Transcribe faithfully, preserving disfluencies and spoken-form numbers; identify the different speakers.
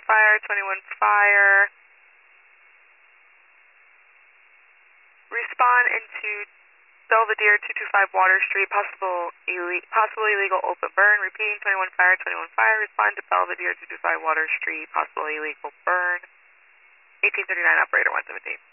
Speaker 1: twenty-one fire, twenty-one fire. Respond into Belvedere two two five Water Street, possible ille possible illegal open burn. Repeating, twenty-one fire, twenty-one fire. Respond to Belvedere two two five Water Street, possible illegal burn. eighteen thirty-nine, operator one seventeen.